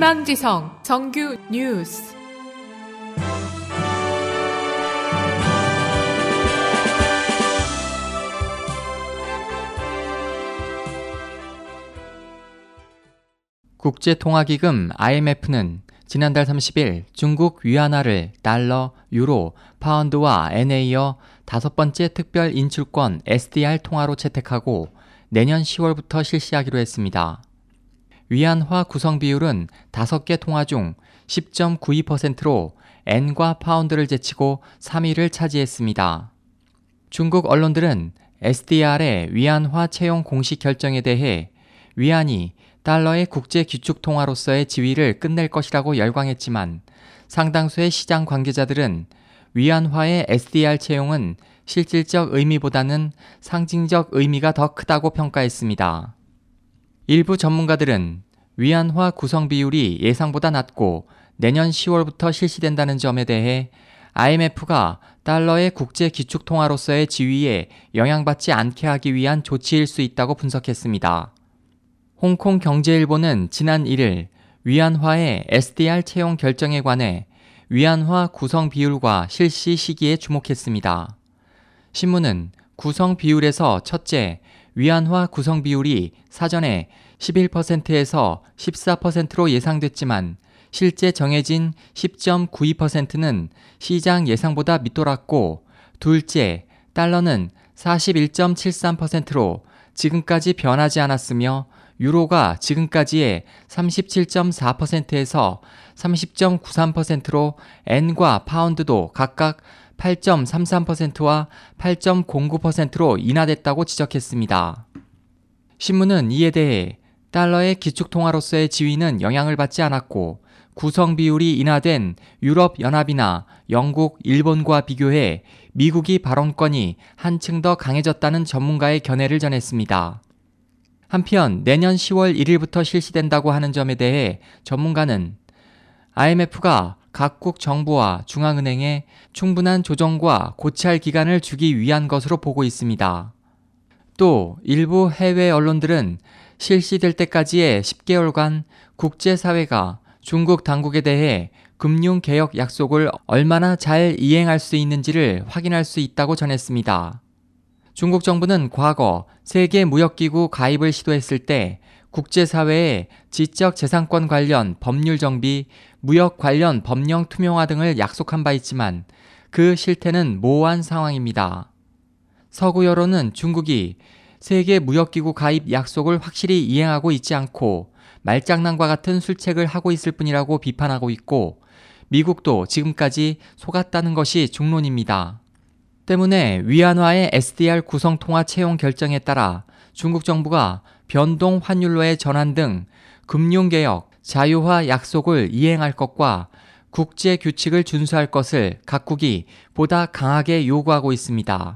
희망지성 정규 뉴스. 국제통화기금 IMF는 지난달 30일 중국 위안화를 달러, 유로, 파운드와 엔에 이어 5번째 특별 인출권 SDR 통화로 채택하고 내년 10월부터 실시하기로 했습니다. 위안화 구성 비율은 5개 통화 중 10.92%로 엔과 파운드를 제치고 3위를 차지했습니다. 중국 언론들은 SDR의 위안화 채용 공식 결정에 대해 위안이 달러의 국제 기축 통화로서의 지위를 끝낼 것이라고 열광했지만 상당수의 시장 관계자들은 위안화의 SDR 채용은 실질적 의미보다는 상징적 의미가 더 크다고 평가했습니다. 일부 전문가들은 위안화 구성 비율이 예상보다 낮고 내년 10월부터 실시된다는 점에 대해 IMF가 달러의 국제 기축 통화로서의 지위에 영향받지 않게 하기 위한 조치일 수 있다고 분석했습니다. 홍콩 경제일보는 지난 1일 위안화의 SDR 채용 결정에 관해 위안화 구성 비율과 실시 시기에 주목했습니다. 신문은 구성 비율에서 첫째, 위안화 구성 비율이 사전에 11%에서 14%로 예상됐지만 실제 정해진 10.92%는 시장 예상보다 밑돌았고, 둘째, 달러는 41.73%로 지금까지 변하지 않았으며 유로가 지금까지의 37.4%에서 30.93%로 엔과 파운드도 각각 8.33%와 8.09%로 인하됐다고 지적했습니다. 신문은 이에 대해 달러의 기축통화로서의 지위는 영향을 받지 않았고 구성 비율이 인하된 유럽연합이나 영국, 일본과 비교해 미국이 발언권이 한층 더 강해졌다는 전문가의 견해를 전했습니다. 한편 내년 10월 1일부터 실시된다고 하는 점에 대해 전문가는 IMF가 각국 정부와 중앙은행에 충분한 조정과 고찰 기간을 주기 위한 것으로 보고 있습니다. 또 일부 해외 언론들은 실시될 때까지의 10개월간 국제사회가 중국 당국에 대해 금융개혁 약속을 얼마나 잘 이행할 수 있는지를 확인할 수 있다고 전했습니다. 중국 정부는 과거 세계무역기구 가입을 시도했을 때 국제사회에 지적재산권 관련 법률 정비, 무역 관련 법령 투명화 등을 약속한 바 있지만 그 실태는 모호한 상황입니다. 서구 여론은 중국이 세계무역기구 가입 약속을 확실히 이행하고 있지 않고 말장난과 같은 술책을 하고 있을 뿐이라고 비판하고 있고, 미국도 지금까지 속았다는 것이 중론입니다. 때문에 위안화의 SDR 구성 통화 채용 결정에 따라 중국 정부가 변동 환율로의 전환 등 금융개혁, 자유화 약속을 이행할 것과 국제 규칙을 준수할 것을 각국이 보다 강하게 요구하고 있습니다.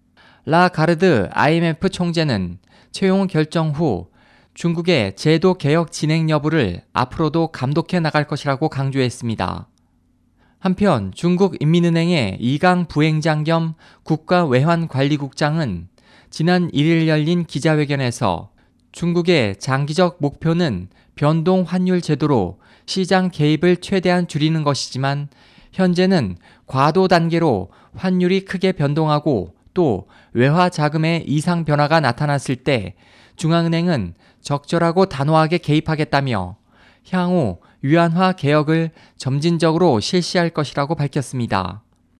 라가르드 IMF 총재는 채용 결정 후 중국의 제도 개혁 진행 여부를 앞으로도 감독해 나갈 것이라고 강조했습니다. 한편 중국 인민은행의 이강 부행장 겸 국가외환관리국장은 지난 1일 열린 기자회견에서 중국의 장기적 목표는 변동 환율 제도로 시장 개입을 최대한 줄이는 것이지만 현재는 과도 단계로 환율이 크게 변동하고 또 외화 자금의 이상 변화가 나타났을 때 중앙은행은 적절하고 단호하게 개입하겠다며 향후 위안화 개혁을 점진적으로 실시할 것이라고 밝혔습니다.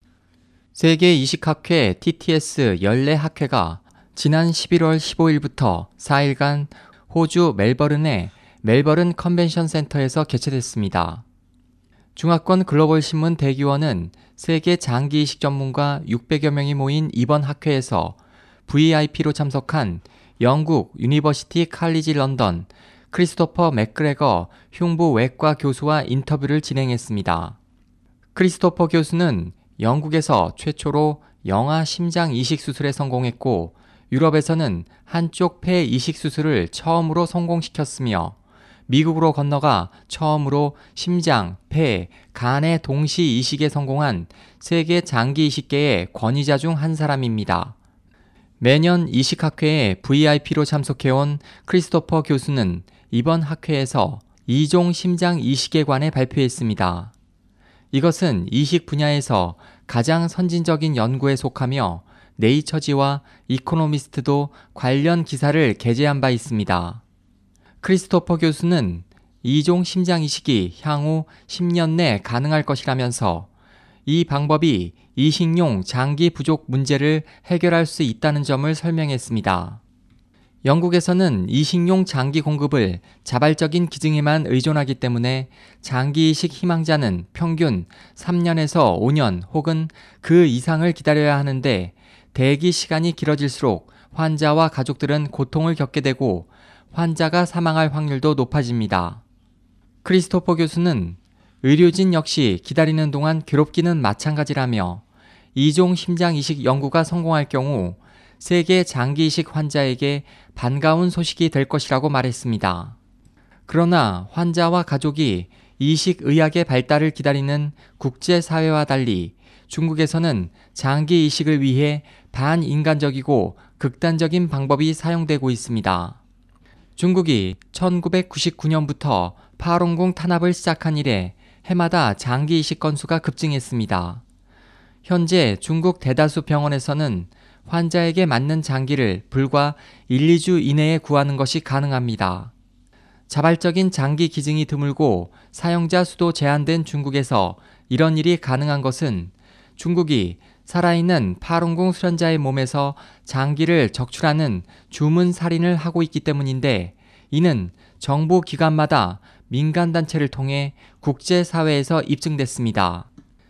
세계 이식학회 TTS 연례학회가 지난 11월 15일부터 4일간 호주 멜버른의 멜버른 컨벤션 센터에서 개최됐습니다. 중화권 글로벌 신문 대기원은 세계 장기 이식 전문가 600여 명이 모인 이번 학회에서 VIP로 참석한 영국 유니버시티 칼리지 런던 크리스토퍼 맥그레거 흉부 외과 교수와 인터뷰를 진행했습니다. 크리스토퍼 교수는 영국에서 최초로 영아 심장 이식 수술에 성공했고 유럽에서는 한쪽 폐 이식 수술을 처음으로 성공시켰으며 미국으로 건너가 처음으로 심장, 폐, 간의 동시 이식에 성공한 세계 장기 이식계의 권위자 중 한 사람입니다. 매년 이식학회에 VIP로 참석해온 크리스토퍼 교수는 이번 학회에서 2종 심장 이식에 관해 발표했습니다. 이것은 이식 분야에서 가장 선진적인 연구에 속하며 네이처지와 이코노미스트도 관련 기사를 게재한 바 있습니다. 크리스토퍼 교수는 2종 심장 이식이 향후 10년 내 가능할 것이라면서 이 방법이 이식용 장기 부족 문제를 해결할 수 있다는 점을 설명했습니다. 영국에서는 이식용 장기 공급을 자발적인 기증에만 의존하기 때문에 장기 이식 희망자는 평균 3년에서 5년 혹은 그 이상을 기다려야 하는데 대기 시간이 길어질수록 환자와 가족들은 고통을 겪게 되고 환자가 사망할 확률도 높아집니다. 크리스토퍼 교수는 의료진 역시 기다리는 동안 괴롭기는 마찬가지라며 2종 심장 이식 연구가 성공할 경우 세계 장기 이식 환자에게 반가운 소식이 될 것이라고 말했습니다. 그러나 환자와 가족이 이식 의학의 발달을 기다리는 국제사회와 달리 중국에서는 장기 이식을 위해 반인간적이고 극단적인 방법이 사용되고 있습니다. 중국이 1999년부터 파룬궁 탄압을 시작한 이래 해마다 장기 이식 건수가 급증했습니다. 현재 중국 대다수 병원에서는 환자에게 맞는 장기를 불과 1, 2주 이내에 구하는 것이 가능합니다. 자발적인 장기 기증이 드물고 사용자 수도 제한된 중국에서 이런 일이 가능한 것은 중국이 살아있는 파룬궁 수련자의 몸에서 장기를 적출하는 주문 살인을 하고 있기 때문인데 이는 정부 기관마다 민간단체를 통해 국제사회에서 입증됐습니다.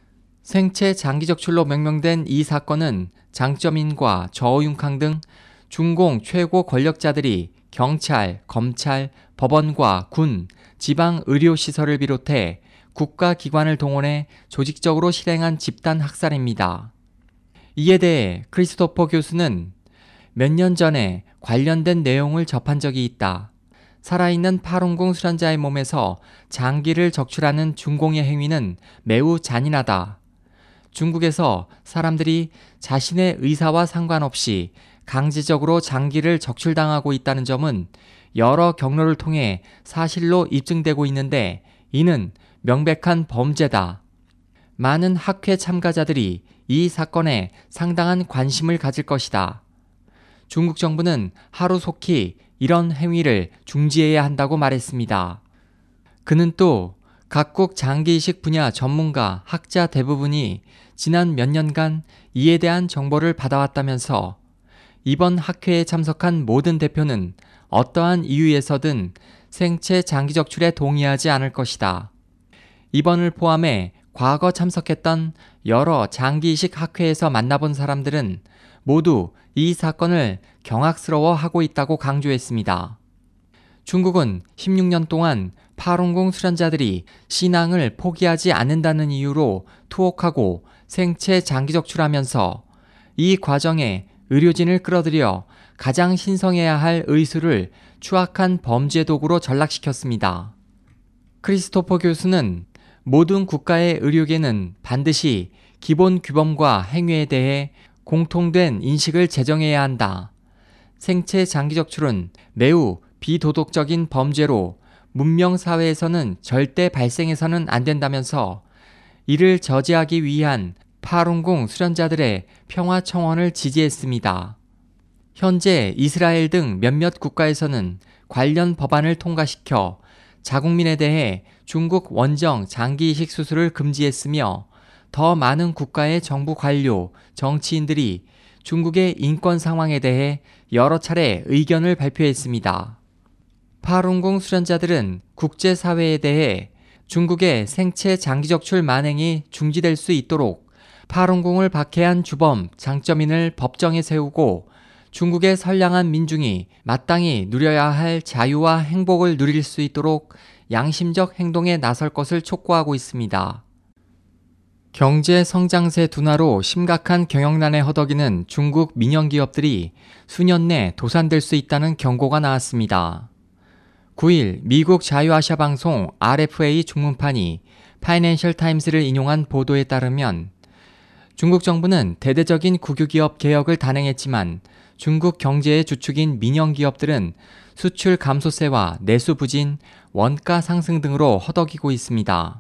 생체 장기 적출로 명명된 이 사건은 장쩌민과 저우융캉 등 중공 최고 권력자들이 경찰, 검찰, 법원과 군, 지방 의료시설을 비롯해 국가기관을 동원해 조직적으로 실행한 집단 학살입니다. 이에 대해 크리스토퍼 교수는 몇 년 전에 관련된 내용을 접한 적이 있다. 살아있는 파룬궁 수련자의 몸에서 장기를 적출하는 중공의 행위는 매우 잔인하다. 중국에서 사람들이 자신의 의사와 상관없이 강제적으로 장기를 적출당하고 있다는 점은 여러 경로를 통해 사실로 입증되고 있는데 이는 명백한 범죄다. 많은 학회 참가자들이 이 사건에 상당한 관심을 가질 것이다. 중국 정부는 하루속히 이런 행위를 중지해야 한다고 말했습니다. 그는 또 각국 장기 이식 분야 전문가, 학자 대부분이 지난 몇 년간 이에 대한 정보를 받아왔다면서 이번 학회에 참석한 모든 대표는 어떠한 이유에서든 생체 장기 적출에 동의하지 않을 것이다. 이번을 포함해 과거 참석했던 여러 장기 이식 학회에서 만나본 사람들은 모두 이 사건을 경악스러워하고 있다고 강조했습니다. 중국은 16년 동안 파룬궁 수련자들이 신앙을 포기하지 않는다는 이유로 투옥하고 생체 장기 적출하면서 이 과정에 의료진을 끌어들여 가장 신성해야 할 의술을 추악한 범죄 도구로 전락시켰습니다. 크리스토퍼 교수는 모든 국가의 의료계는 반드시 기본 규범과 행위에 대해 공통된 인식을 제정해야 한다. 생체 장기 적출은 매우 비도덕적인 범죄로 문명 사회에서는 절대 발생해서는 안 된다면서 이를 저지하기 위한 파룬궁 수련자들의 평화 청원을 지지했습니다. 현재 이스라엘 등 몇몇 국가에서는 관련 법안을 통과시켜 자국민에 대해 중국 원정 장기 이식 수술을 금지했으며 더 많은 국가의 정부 관료, 정치인들이 중국의 인권 상황에 대해 여러 차례 의견을 발표했습니다. 파룬궁 수련자들은 국제사회에 대해 중국의 생체 장기 적출 만행이 중지될 수 있도록 파룬궁을 박해한 주범 장쩌민을 법정에 세우고 중국의 선량한 민중이 마땅히 누려야 할 자유와 행복을 누릴 수 있도록 양심적 행동에 나설 것을 촉구하고 있습니다. 경제 성장세 둔화로 심각한 경영난에 허덕이는 중국 민영기업들이 수년 내 도산될 수 있다는 경고가 나왔습니다. 9일 미국 자유아시아 방송 RFA 중문판이 파이낸셜 타임스를 인용한 보도에 따르면 중국 정부는 대대적인 국유기업 개혁을 단행했지만 중국 경제의 주축인 민영기업들은 수출 감소세와 내수 부진, 원가 상승 등으로 허덕이고 있습니다.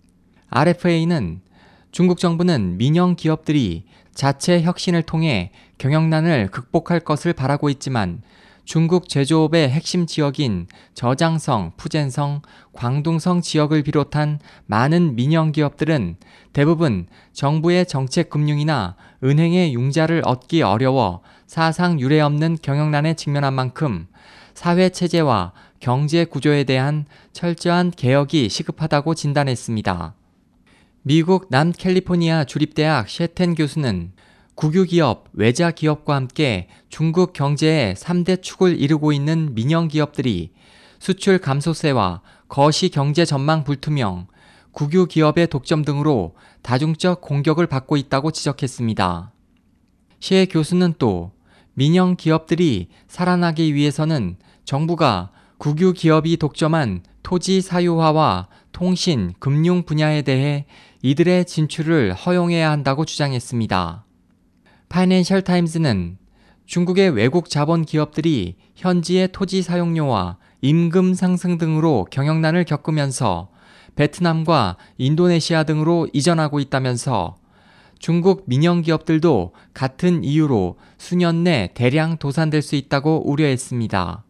RFA는 중국 정부는 민영 기업들이 자체 혁신을 통해 경영난을 극복할 것을 바라고 있지만 중국 제조업의 핵심 지역인 저장성, 푸젠성, 광둥성 지역을 비롯한 많은 민영 기업들은 대부분 정부의 정책 금융이나 은행의 융자를 얻기 어려워 사상 유례 없는 경영난에 직면한 만큼 사회 체제와 경제 구조에 대한 철저한 개혁이 시급하다고 진단했습니다. 미국 남캘리포니아 주립대학 셰텐 교수는 국유기업, 외자기업과 함께 중국 경제의 3대 축을 이루고 있는 민영기업들이 수출 감소세와 거시 경제 전망 불투명, 국유기업의 독점 등으로 다중적 공격을 받고 있다고 지적했습니다. 셰 교수는 또 민영기업들이 살아나기 위해서는 정부가 국유기업이 독점한 토지 사유화와 통신, 금융 분야에 대해 이들의 진출을 허용해야 한다고 주장했습니다. 파이낸셜 타임즈는 중국의 외국 자본 기업들이 현지의 토지 사용료와 임금 상승 등으로 경영난을 겪으면서 베트남과 인도네시아 등으로 이전하고 있다면서 중국 민영 기업들도 같은 이유로 수년 내 대량 도산될 수 있다고 우려했습니다.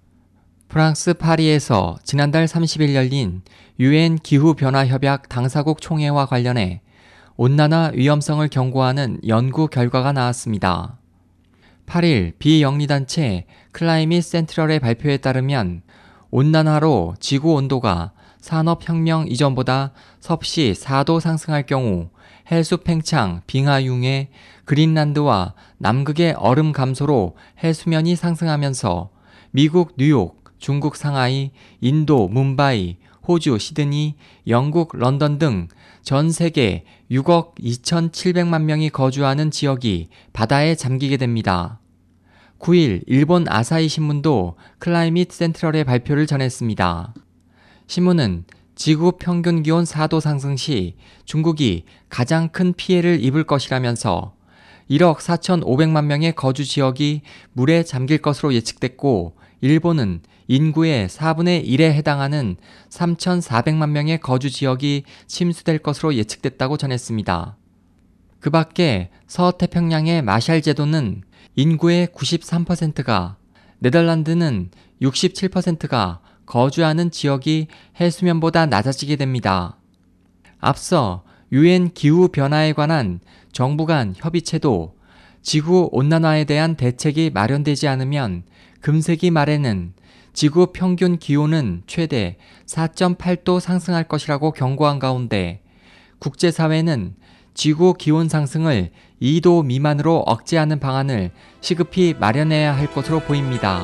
프랑스 파리에서 지난달 30일 열린 UN 기후변화협약 당사국 총회와 관련해 온난화 위험성을 경고하는 연구 결과가 나왔습니다. 8일 비영리단체 클라이밋 센트럴의 발표에 따르면 온난화로 지구 온도가 산업혁명 이전보다 섭씨 4도 상승할 경우 해수 팽창, 빙하 융해, 그린란드와 남극의 얼음 감소로 해수면이 상승하면서 미국 뉴욕, 중국 상하이, 인도 뭄바이, 호주 시드니, 영국 런던 등 전 세계 6억 2,700만 명이 거주하는 지역이 바다에 잠기게 됩니다. 9일 일본 아사히 신문도 클라이밋 센트럴의 발표를 전했습니다. 신문은 지구 평균 기온 4도 상승 시 중국이 가장 큰 피해를 입을 것이라면서 1억 4,500만 명의 거주 지역이 물에 잠길 것으로 예측됐고 일본은 인구의 4분의 1에 해당하는 3,400만 명의 거주 지역이 침수될 것으로 예측됐다고 전했습니다. 그 밖에 서태평양의 마샬 제도는 인구의 93%가, 네덜란드는 67%가 거주하는 지역이 해수면보다 낮아지게 됩니다. 앞서 UN 기후변화에 관한 정부 간 협의체도 지구 온난화에 대한 대책이 마련되지 않으면 금세기 말에는 지구 평균 기온은 최대 4.8도 상승할 것이라고 경고한 가운데 국제사회는 지구 기온 상승을 2도 미만으로 억제하는 방안을 시급히 마련해야 할 것으로 보입니다.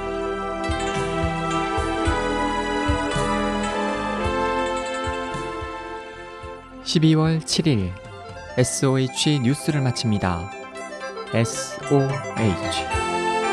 (12월 7일) SOH 뉴스를 마칩니다. SOH